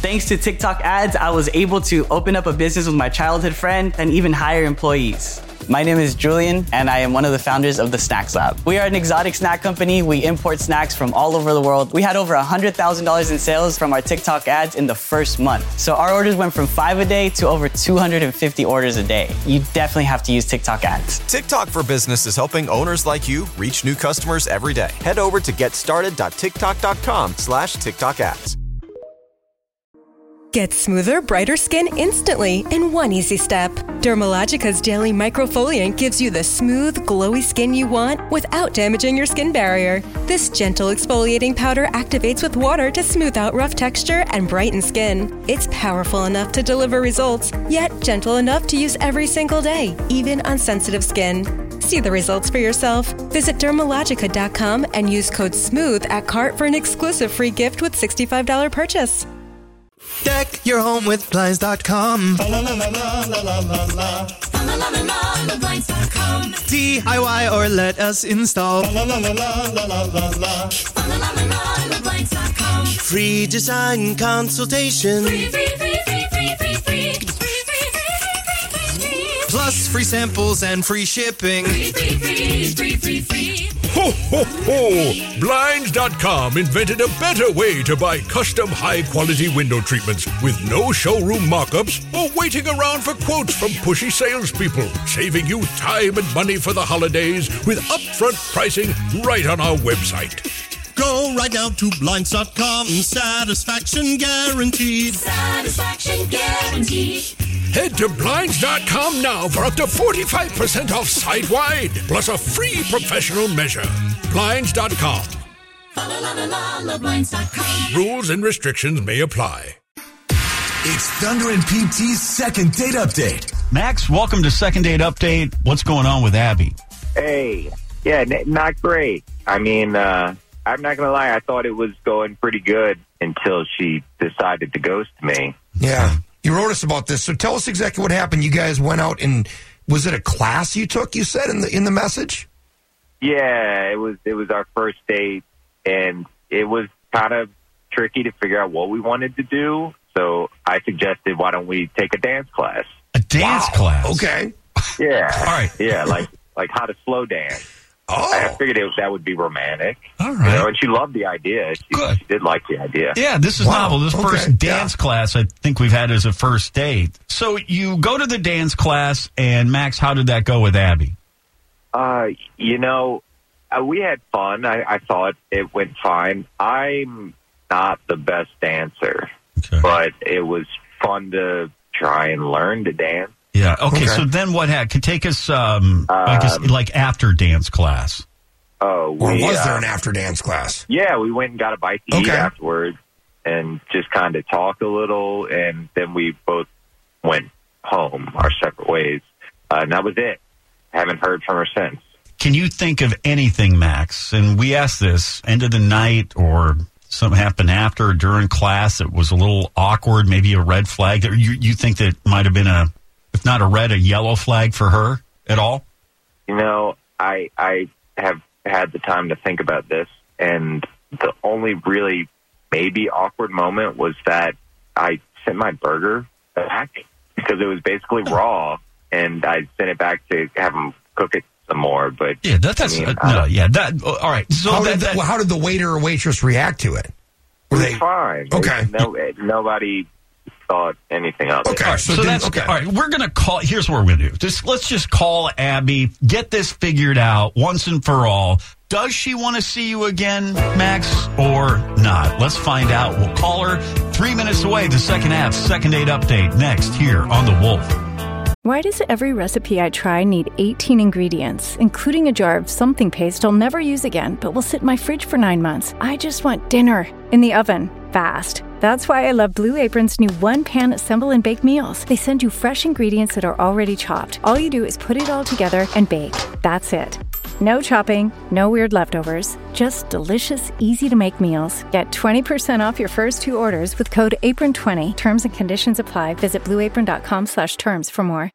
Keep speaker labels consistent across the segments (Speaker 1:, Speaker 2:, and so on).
Speaker 1: Thanks to TikTok ads, I was able to open up a business with my childhood friend and even hire employees. My name is Julian, and I am one of the founders of the Snacks Lab. We are an exotic snack company. We import snacks from all over the world. We had over $100,000 in sales from our TikTok ads in the first month. So our orders went from 5 a day to over 250 orders a day. You definitely have to use TikTok ads.
Speaker 2: TikTok for Business is helping owners like you reach new customers every day. Head over to getstarted.tiktok.com/TikTok ads.
Speaker 3: Get smoother, brighter skin instantly in one easy step. Dermalogica's daily microfoliant gives you the smooth, glowy skin you want without damaging your skin barrier. This gentle exfoliating powder activates with water to smooth out rough texture and brighten skin. It's powerful enough to deliver results, yet gentle enough to use every single day, even on sensitive skin. See the results for yourself. Visit Dermalogica.com and use code SMOOTH at cart for an exclusive free gift with $65 purchase.
Speaker 4: Deck your home with Blinds.com. DIY or let us install. Free design consultation. Plus free samples and free shipping.
Speaker 5: Ho, ho, ho! Blinds.com invented a better way to buy custom high-quality window treatments with no showroom mock-ups or waiting around for quotes from pushy salespeople, saving you time and money for the holidays with upfront pricing right on our website.
Speaker 4: Go right now to Blinds.com. Satisfaction guaranteed.
Speaker 6: Satisfaction guaranteed.
Speaker 5: Head to Blinds.com now for up to 45% off site-wide, plus a free professional measure. Blinds.com.
Speaker 6: Blinds.com.
Speaker 5: Rules and restrictions may apply.
Speaker 7: It's Thunder and PT's second date update.
Speaker 8: Max, welcome to Second Date Update. What's going on with Abby?
Speaker 9: Hey, yeah, not great. I mean, I'm not going to lie. I thought it was going pretty good until she decided to ghost me.
Speaker 10: Yeah. You wrote us about this, so tell us exactly what happened. You guys went out and was it a class you took? You said in the message.
Speaker 9: Yeah, it was our first date, and it was kind of tricky to figure out what we wanted to do. So I suggested, why don't we take a dance class?
Speaker 8: A dance class?
Speaker 10: Okay.
Speaker 9: Yeah.
Speaker 8: All right.
Speaker 9: Yeah, like how to slow dance.
Speaker 10: Oh.
Speaker 9: I figured that would be romantic.
Speaker 8: All right.
Speaker 9: And she loved the idea. She did like the idea.
Speaker 8: Yeah, this is novel. This first dance class I think we've had as a first date. So you go to the dance class, and Max, how did that go with Abby?
Speaker 9: We had fun. I thought it went fine. I'm not the best dancer, but it was fun to try and learn to dance.
Speaker 8: Yeah. Okay. So then what happened? Take us, I guess, like after dance class.
Speaker 9: Oh,
Speaker 10: or was there an after dance class?
Speaker 9: Yeah, we went and got a bite to eat afterwards, and just kind of talked a little, and then we both went home our separate ways, and that was it. Haven't heard from her since.
Speaker 8: Can you think of anything, Max? And we asked this end of the night or something happened after or during class that was a little awkward, maybe a red flag that you think that might have been if not a red, a yellow flag for her at all?
Speaker 9: I have had the time to think about this, and the only really maybe awkward moment was that I sent my burger back because it was basically raw, and I sent it back to have them cook it some more. But
Speaker 8: yeah, all right. So
Speaker 10: how did the waiter or waitress react to it?
Speaker 9: Were they fine?
Speaker 10: Okay,
Speaker 9: nobody thought anything of it.
Speaker 10: Okay,
Speaker 8: all right. We're gonna call. Here's what we're gonna do. Let's just call Abby. Get this figured out once and for all. Does she want to see you again, Max, or not? Let's find out. We'll call her 3 minutes away. The second half, Second Date Update, next here on The Wolf.
Speaker 11: Why does every recipe I try need 18 ingredients, including a jar of something paste I'll never use again, but will sit in my fridge for 9 months? I just want dinner in the oven, fast. That's why I love Blue Apron's new one-pan assemble and bake meals. They send you fresh ingredients that are already chopped. All you do is put it all together and bake. That's it. No chopping, no weird leftovers, just delicious, easy-to-make meals. Get 20% off your first 2 orders with code APRON20. Terms and conditions apply. Visit blueapron.com/terms for more.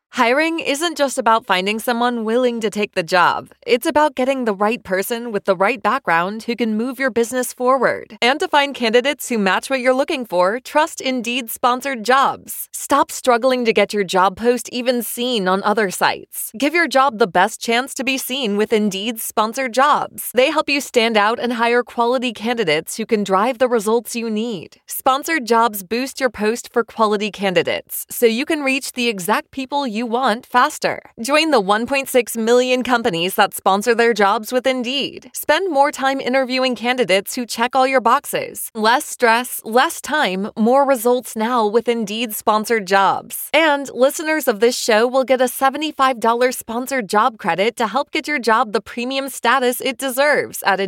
Speaker 12: Hiring isn't just about finding someone willing to take the job. It's about getting the right person with the right background who can move your business forward. And to find candidates who match what you're looking for, trust Indeed sponsored jobs. Stop struggling to get your job post even seen on other sites. Give your job the best chance to be seen with Indeed sponsored jobs. They help you stand out and hire quality candidates who can drive the results you need. Sponsored jobs boost your post for quality candidates, so you can reach the exact people you want faster. Join the 1.6 million companies that sponsor their jobs with Indeed. Spend more time interviewing candidates who check all your boxes. Less stress, less time, more results now with Indeed sponsored jobs. And listeners of this show will get a $75 sponsored job credit to help get your job the premium status it deserves at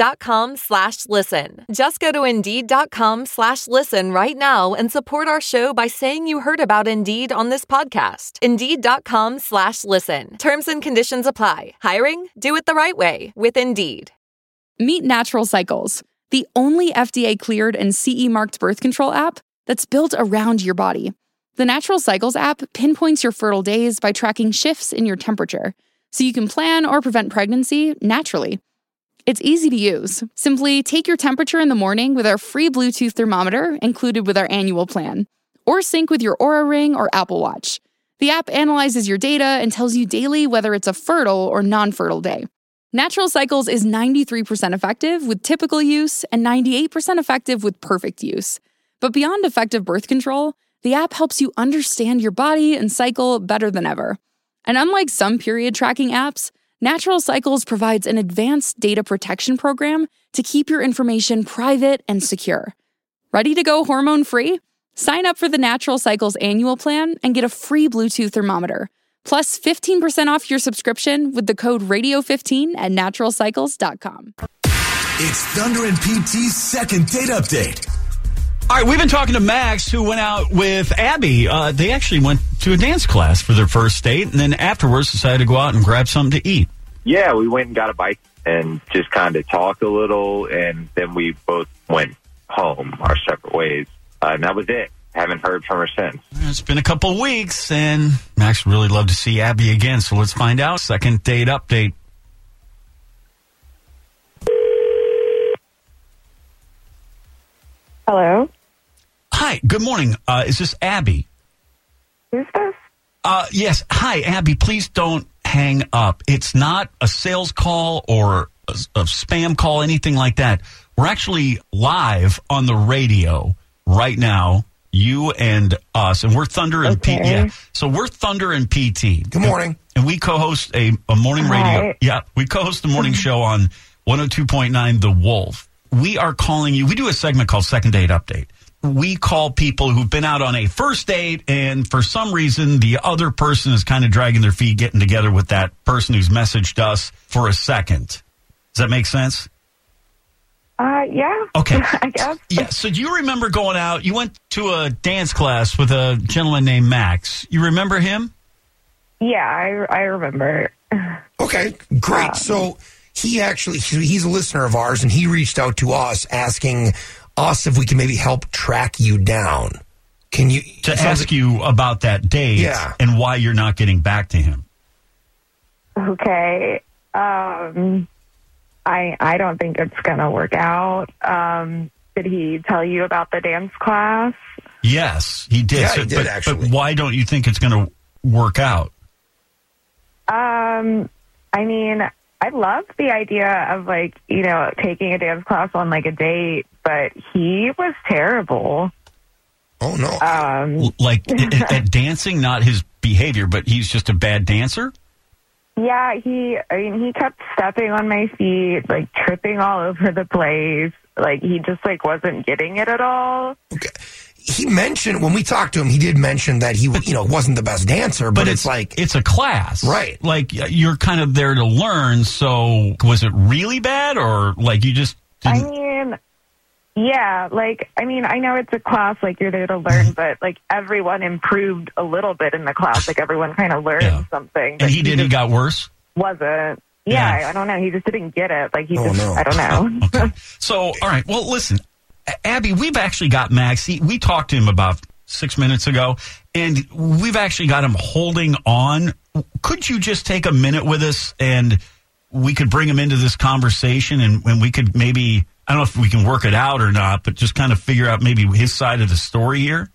Speaker 12: Indeed.com/listen. Just go to Indeed.com/listen right now and support our show by saying you heard about Indeed on this podcast. Indeed.com/listen. Terms and conditions apply. Hiring? Do it the right way with Indeed.
Speaker 13: Meet Natural Cycles, the only FDA-cleared and CE-marked birth control app that's built around your body. The Natural Cycles app pinpoints your fertile days by tracking shifts in your temperature, so you can plan or prevent pregnancy naturally. It's easy to use. Simply take your temperature in the morning with our free Bluetooth thermometer included with our annual plan, or sync with your Oura Ring or Apple Watch. The app analyzes your data and tells you daily whether it's a fertile or non-fertile day. Natural Cycles is 93% effective with typical use and 98% effective with perfect use. But beyond effective birth control, the app helps you understand your body and cycle better than ever. And unlike some period tracking apps, Natural Cycles provides an advanced data protection program to keep your information private and secure. Ready to go hormone-free? Sign up for the Natural Cycles annual plan and get a free Bluetooth thermometer, plus 15% off your subscription with the code radio15 at naturalcycles.com.
Speaker 7: It's Thunder and PT's second date update.
Speaker 8: All right, we've been talking to Max, who went out with Abby. They actually went to a dance class for their first date, and then afterwards decided to go out and grab something to eat.
Speaker 9: Yeah, we went and got a bite and just kind of talked a little, and then we both went home our separate ways. And that was it. Haven't heard from her since.
Speaker 8: It's been a couple weeks, and Max would really love to see Abby again, so let's find out. Second date update.
Speaker 14: Hello?
Speaker 8: Hi, good morning. Is this Abby?
Speaker 14: Who's this?
Speaker 8: Yes. Hi, Abby. Please don't hang up. It's not a sales call or a spam call, anything like that. We're actually live on the radio right now, you and us, and we're Thunder and PT. Yeah. So we're Thunder and PT.
Speaker 10: Good morning.
Speaker 8: And we co-host a morning radio. Yeah, we co-host the morning show on 102.9 The Wolf. We are calling you. We do a segment called Second Date Update. We call people who've been out on a first date, and for some reason, the other person is kind of dragging their feet getting together with that person who's messaged us for a second. Does that make sense?
Speaker 14: Yeah.
Speaker 8: Okay.
Speaker 14: I guess.
Speaker 8: Yeah. So do you remember going out? You went to a dance class with a gentleman named Max. You remember him?
Speaker 14: Yeah, I remember.
Speaker 10: Okay, great. So he's a listener of ours, and he reached out to us asking us if we can maybe help track you down. Can you
Speaker 8: ask you about that date and why you're not getting back to him?
Speaker 14: Okay. I don't think it's gonna work out. Did he tell you about the dance class?
Speaker 8: Yes, he did.
Speaker 10: Yeah, he did, actually.
Speaker 8: But why don't you think it's going to work out?
Speaker 14: I mean, I love the idea of, like, you know, taking a dance class on, like, a date, but he was terrible.
Speaker 10: Oh, no.
Speaker 8: Like, at dancing, not his behavior, but he's just a bad dancer?
Speaker 14: Yeah, he kept stepping on my feet, like, tripping all over the place. Like, he just, like, wasn't getting it at all.
Speaker 10: Okay. He mentioned, when we talked to him, he did mention that he, wasn't the best dancer, but it's like...
Speaker 8: It's a class.
Speaker 10: Right.
Speaker 8: Like, you're kind of there to learn, so was it really bad, or, like, you just didn't...
Speaker 14: I mean, yeah, like, I know it's a class, like, you're there to learn, but, like, everyone improved a little bit in the class. Like, everyone kind of learned something.
Speaker 8: And he got worse?
Speaker 14: Wasn't. Yeah, I don't know. He just didn't get it. Like, I don't know.
Speaker 8: Okay. So, all right. Well, listen, Abby, we've actually got Max. We talked to him about 6 minutes ago, and we've actually got him holding on. Could you just take a minute with us, and we could bring him into this conversation, and we could maybe, I don't know if we can work it out or not, but just kind of figure out maybe his side of the story here?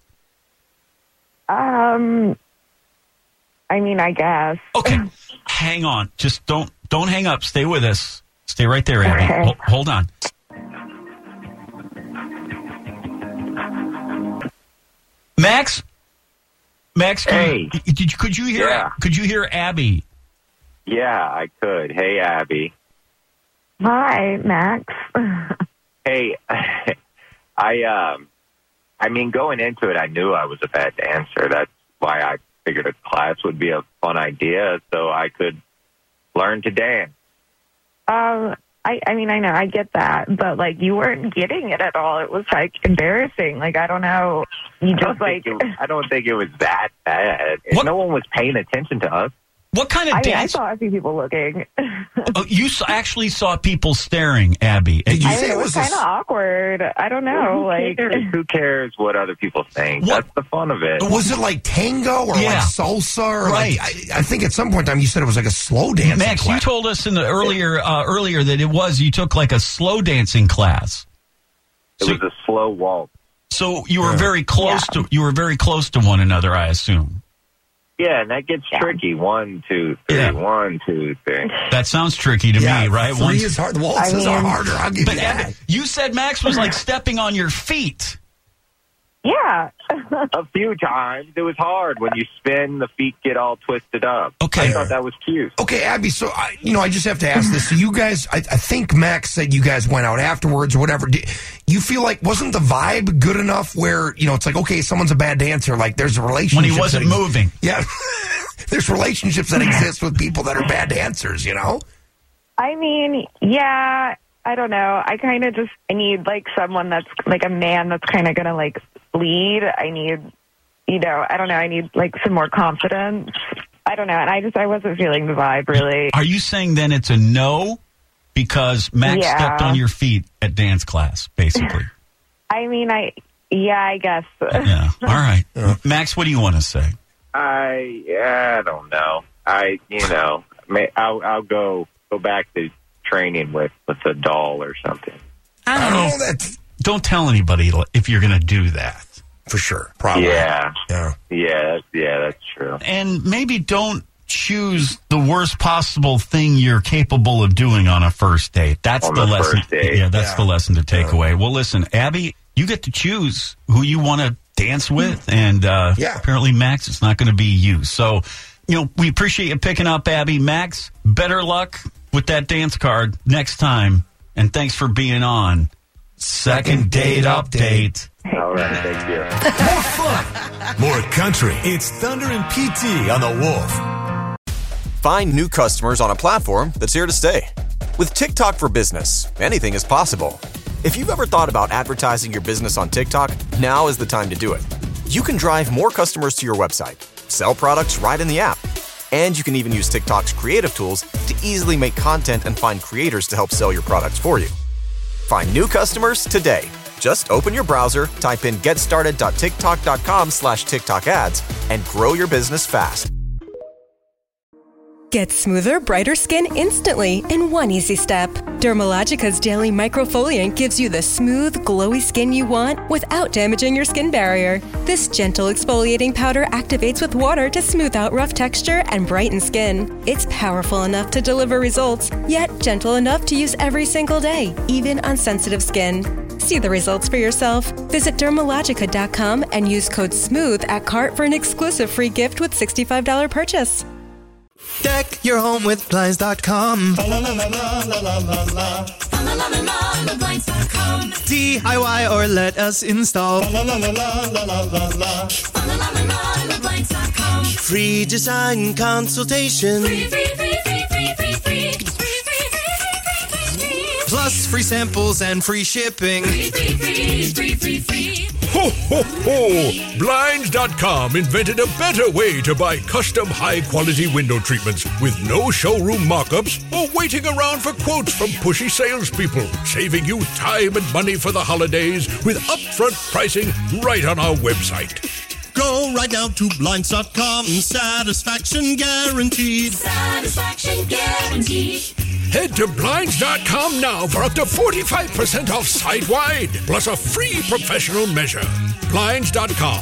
Speaker 14: I mean, I guess.
Speaker 8: Okay. Hang on. Just don't hang up. Stay with us. Stay right there, Abby.
Speaker 14: Okay.
Speaker 8: Hold on. Max,
Speaker 9: Hey.
Speaker 8: could you hear?
Speaker 9: Yeah.
Speaker 8: Could you hear Abby?
Speaker 9: Yeah, I could. Hey, Abby.
Speaker 14: Hi, Max.
Speaker 9: Hey, I mean, going into it, I knew I was a bad dancer. That's why I figured a class would be a fun idea so I could learn to dance.
Speaker 14: I mean, I know, I get that, but, like, you weren't getting it at all. It was, like, embarrassing. Like, I don't know. You just, like...
Speaker 9: I don't think it was that bad. No one was paying attention to us.
Speaker 8: What kind of
Speaker 14: I
Speaker 8: dance?
Speaker 14: saw a few people looking.
Speaker 8: Oh, you actually saw people staring, Abby.
Speaker 14: Did you say it was kind of awkward? I don't know.
Speaker 9: Who cares what other people think?
Speaker 10: What?
Speaker 9: That's the fun of it.
Speaker 10: Was it like tango or like salsa? Or
Speaker 8: Right.
Speaker 10: like, I think at some point in time you said it was like a slow dancing
Speaker 8: Max,
Speaker 10: class.
Speaker 8: you told us in the earlier that you took like a slow dancing class.
Speaker 9: It was a slow waltz.
Speaker 8: So you were very close to one another, I assume.
Speaker 9: Yeah, and that gets tricky. 1, 2, 3. 1, 2, 3.
Speaker 8: That sounds tricky to me, right?
Speaker 10: 3 is hard. The waltzes are harder. I'll give you that.
Speaker 8: Abby, you said Max was like stepping on your feet.
Speaker 14: Yeah.
Speaker 9: A few times. It was hard. When you spin, the feet get all twisted up.
Speaker 10: Okay.
Speaker 9: I thought that was cute.
Speaker 10: Okay, Abby, so, I just have to ask this. So you guys, I think Max said you guys went out afterwards or whatever. You feel like, wasn't the vibe good enough where, it's like, okay, someone's a bad dancer. Like, there's a relationship.
Speaker 8: When he wasn't moving.
Speaker 10: Yeah. There's relationships that exist with people that are bad dancers,
Speaker 14: I mean, yeah, I don't know. I kind of I need, like, someone that's, like, a man that's kind of going to, like, lead. I need, I don't know. I need, like, some more confidence. I don't know. And I wasn't feeling the vibe, really.
Speaker 8: Are you saying then it's a no because Max stepped on your feet at dance class, basically?
Speaker 14: I mean, I guess.
Speaker 8: Yeah. All right. Max, what do you want to say?
Speaker 9: I don't know. I'll go back to training with a doll or something.
Speaker 8: I don't know. Don't tell anybody if you're going to do that.
Speaker 10: For sure. Probably.
Speaker 9: Yeah.
Speaker 10: Yeah.
Speaker 9: Yeah, that's true.
Speaker 8: And maybe don't choose the worst possible thing you're capable of doing on a first date. That's the lesson. Yeah, that's the lesson to take away. Well, listen, Abby, you get to choose who you want to dance with, and apparently, Max, it's not going to be you. So, we appreciate you picking up, Abby. Max, better luck with that dance card next time, and thanks for being on Second Date Update.
Speaker 9: All right, thank you.
Speaker 7: More fun, more country. It's Thunder and PT on the Wolf.
Speaker 2: Find new customers on a platform that's here to stay. With TikTok for Business, anything is possible. If you've ever thought about advertising your business on TikTok, now is the time to do it. You can drive more customers to your website, sell products right in the app, and you can even use TikTok's creative tools to easily make content and find creators to help sell your products for you. Find new customers today. Just open your browser, type in getstarted.tiktok.com/TikTok ads, and grow your business fast.
Speaker 3: Get smoother, brighter skin instantly in one easy step. Dermalogica's Daily Microfoliant gives you the smooth, glowy skin you want without damaging your skin barrier. This gentle exfoliating powder activates with water to smooth out rough texture and brighten skin. It's powerful enough to deliver results, yet gentle enough to use every single day, even on sensitive skin. See the results for yourself. Visit Dermalogica.com and use code SMOOTH at cart for an exclusive free gift with $65 purchase.
Speaker 4: Deck your home with Blinds.com. DIY or let us install. Free design consultation. Plus free samples and free shipping.
Speaker 5: Ho, ho, ho! Blinds.com invented a better way to buy custom high-quality window treatments with no showroom mock-ups or waiting around for quotes from pushy salespeople, saving you time and money for the holidays with upfront pricing right on our website.
Speaker 15: Go right now to Blinds.com. Satisfaction guaranteed.
Speaker 6: Satisfaction guaranteed.
Speaker 5: Head to Blinds.com now for up to 45% off site-wide, plus a free professional measure. Blinds.com.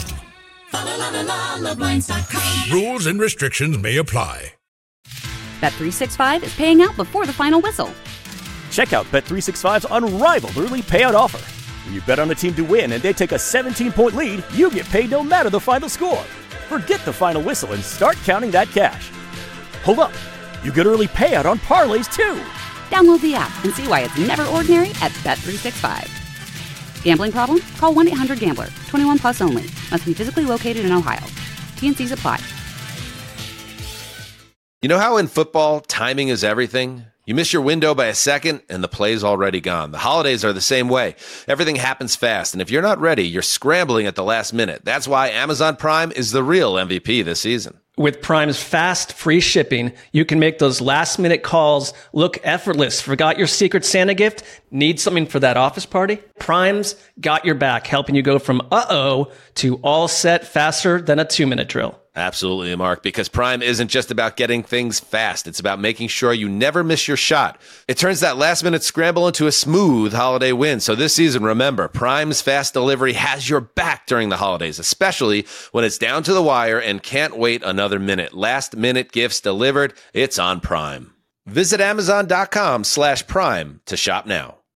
Speaker 6: Blinds.com.
Speaker 5: Rules and restrictions may apply.
Speaker 16: Bet365 is paying out before the final whistle.
Speaker 17: Check out Bet365's unrivaled early payout offer. When you bet on a team to win and they take a 17-point lead, you get paid no matter the final score. Forget the final whistle and start counting that cash. Hold up. You get early payout on parlays, too.
Speaker 16: Download the app and see why it's never ordinary at Bet365. Gambling problem? Call 1-800-GAMBLER. 21 plus only. Must be physically located in Ohio. T&Cs apply.
Speaker 18: You know how in football, timing is everything? You miss your window by a second, and the play's already gone. The holidays are the same way. Everything happens fast, and if you're not ready, you're scrambling at the last minute. That's why Amazon Prime is the real MVP this season.
Speaker 19: With Prime's fast, free shipping, you can make those last-minute calls look effortless. Forgot your Secret Santa gift? Need something for that office party? Prime's got your back, helping you go from uh-oh to all set faster than a 2-minute drill.
Speaker 18: Absolutely, Mark, because Prime isn't just about getting things fast. It's about making sure you never miss your shot. It turns that last-minute scramble into a smooth holiday win. So this season, remember, Prime's fast delivery has your back during the holidays, especially when it's down to the wire and can't wait another minute. Last-minute gifts delivered. It's on Prime. Visit Amazon.com/Prime to shop now.